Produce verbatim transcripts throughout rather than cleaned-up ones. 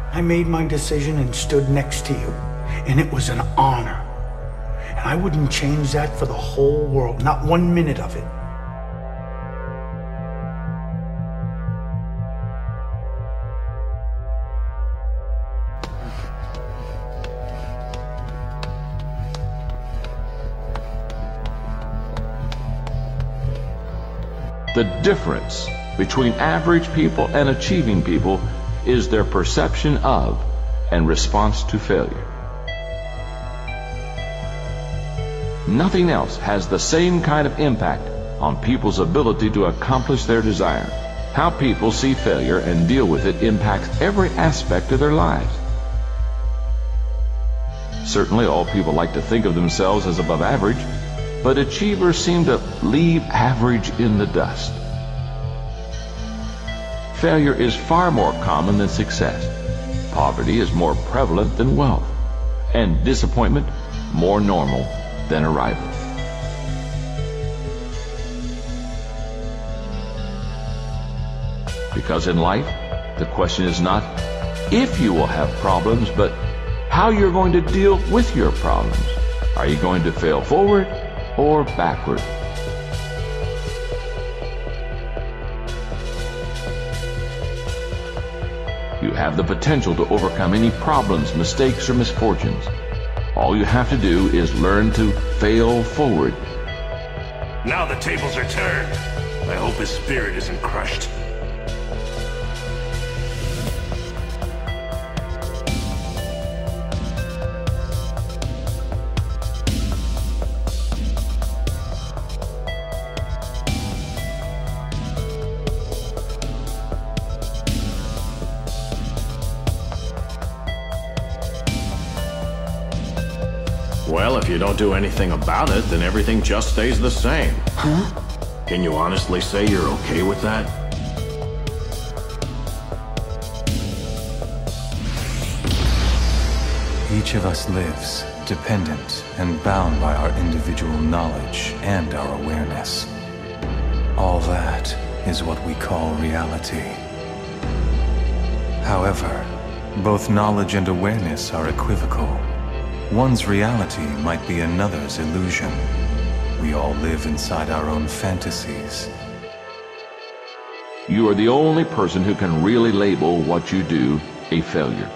I made my decision and stood next to you, and it was an honor. And I wouldn't change that for the whole world, not one minute of it. The difference between average people and achieving people is their perception of and response to failure. Nothing else has the same kind of impact on people's ability to accomplish their desire. How people see failure and deal with it impacts every aspect of their lives. Certainly all people like to think of themselves as above average, but achievers seem to leave average in the dust. Failure is far more common than success. Poverty is more prevalent than wealth, and disappointment more normal than arrival. Because in life, the question is not if you will have problems, but how you're going to deal with your problems. Are you going to fail forward or backward? You have the potential to overcome any problems, mistakes, or misfortunes. All you have to do is learn to fail forward. Now the tables are turned. I hope his spirit isn't crushed. Well, if you don't do anything about it, then everything just stays the same. Huh? Can you honestly say you're okay with that? Each of us lives dependent and bound by our individual knowledge and our awareness. All that is what we call reality. However, both knowledge and awareness are equivocal. One's reality might be another's illusion. We all live inside our own fantasies. You are the only person who can really label what you do a failure.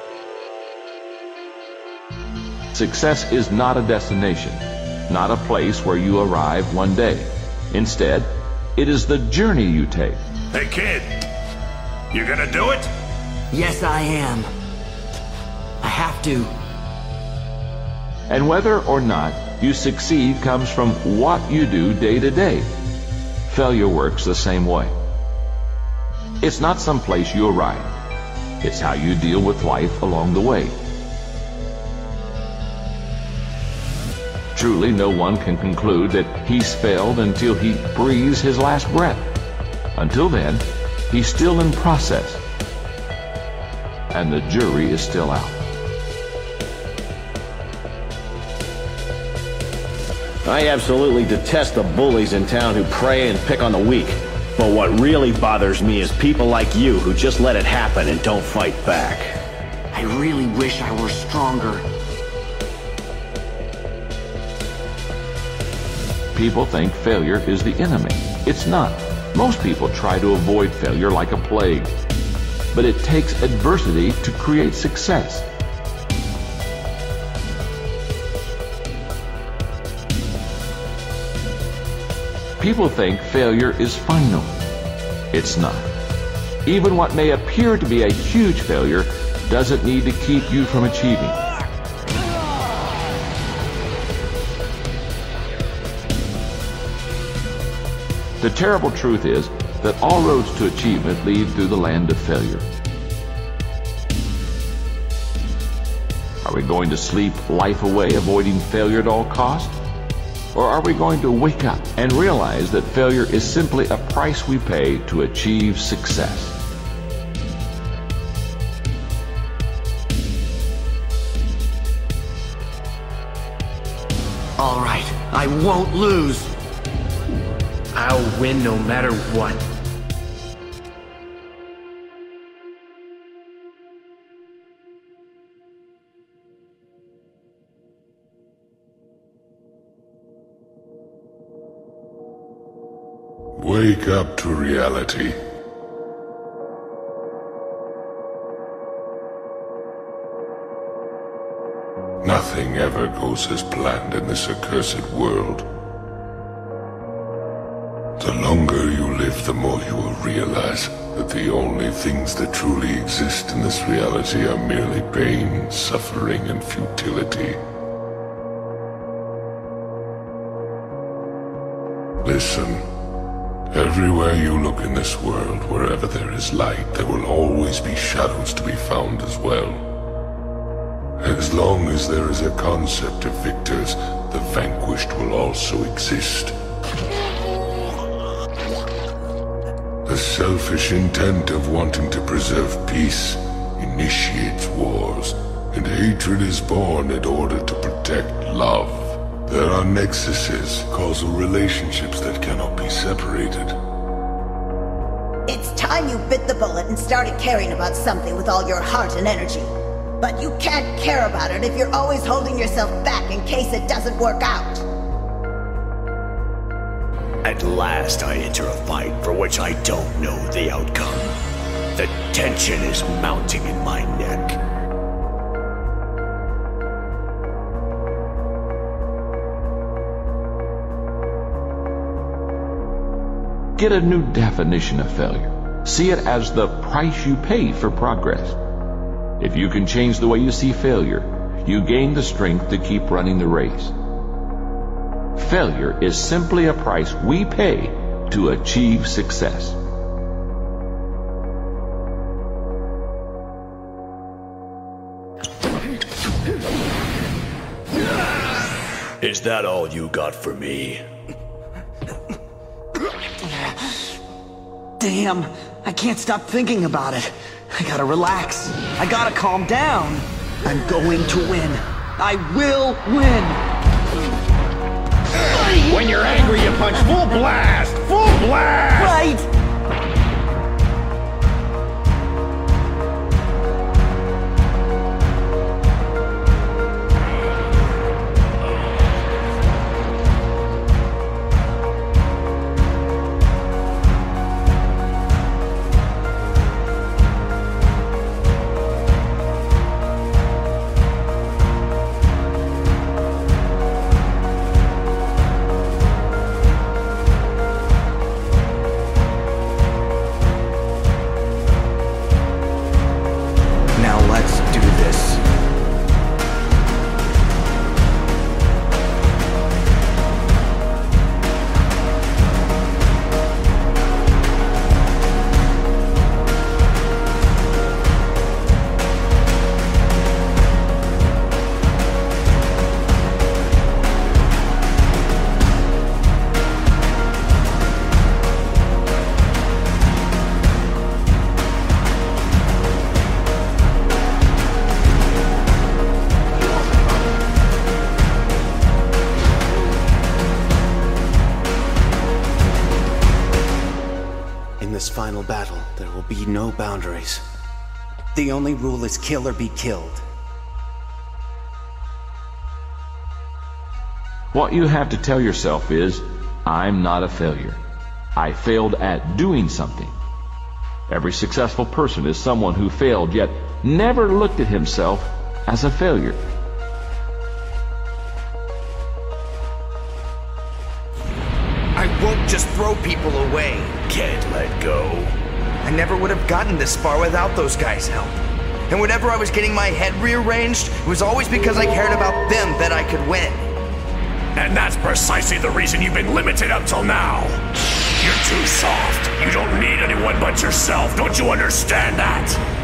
Success is not a destination, not a place where you arrive one day. Instead, it is the journey you take. Hey kid, you gonna do it? Yes, I am. I have to. And whether or not you succeed comes from what you do day to day. Failure works the same way. It's not some place you arrive. It's how you deal with life along the way. Truly, no one can conclude that he's failed until he breathes his last breath. Until then, he's still in process. And the jury is still out. I absolutely detest the bullies in town who prey and pick on the weak. But what really bothers me is people like you who just let it happen and don't fight back. I really wish I were stronger. People think failure is the enemy. It's not. Most people try to avoid failure like a plague. But it takes adversity to create success. People think failure is final. It's not. Even what may appear to be a huge failure doesn't need to keep you from achieving. The terrible truth is that all roads to achievement lead through the land of failure. Are we going to sleep life away avoiding failure at all costs? Or are we going to wake up and realize that failure is simply a price we pay to achieve success? All right, I won't lose. I'll win no matter what. Wake up to reality. Nothing ever goes as planned in this accursed world. The longer you live, the more you will realize that the only things that truly exist in this reality are merely pain, suffering, and futility. Listen. Everywhere you look in this world, wherever there is light, there will always be shadows to be found as well. As long as there is a concept of victors, the vanquished will also exist. The selfish intent of wanting to preserve peace initiates wars, and hatred is born in order to protect love. There are nexuses, causal relationships that cannot be separated. It's time you bit the bullet and started caring about something with all your heart and energy. But you can't care about it if you're always holding yourself back in case it doesn't work out. At last I enter a fight for which I don't know the outcome. The tension is mounting in my neck. Get a new definition of failure. See it as the price you pay for progress. If you can change the way you see failure, you gain the strength to keep running the race. Failure is simply a price we pay to achieve success. Is that all you got for me? Damn, I can't stop thinking about it. I gotta relax. I gotta calm down. I'm going to win. I will win. When you're angry, you punch full blast! Full blast! Right! Final battle, there will be no boundaries. The only rule is kill or be killed. What you have to tell yourself is, I'm not a failure. I failed at doing something. Every successful person is someone who failed, yet never looked at himself as a failure. I won't just throw people away. Can't let go. I never would have gotten this far without those guys' help. And whenever I was getting my head rearranged, it was always because I cared about them that I could win. And that's precisely the reason you've been limited up till now. You're too soft. You don't need anyone but yourself. Don't you understand that?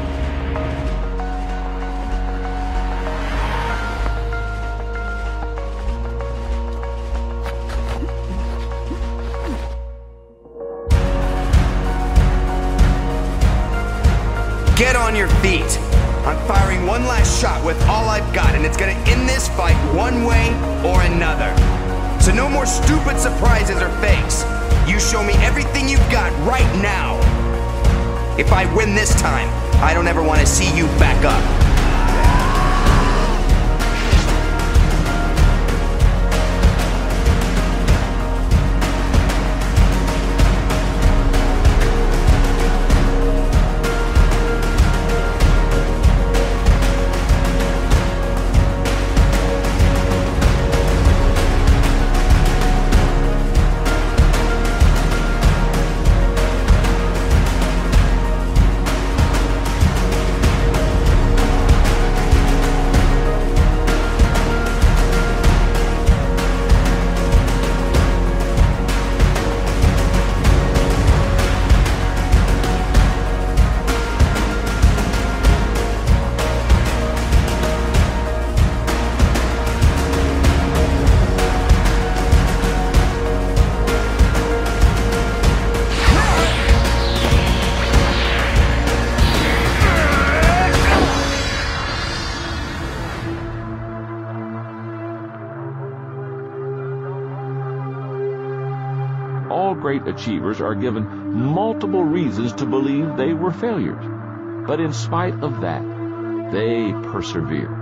Get on your feet. I'm firing one last shot with all I've got, and it's gonna end this fight one way or another. So no more stupid surprises or fakes. You show me everything you've got right now. If I win this time, I don't ever want to see you back up. all great achievers are given multiple reasons to believe they were failures. But in spite of that, they persevere.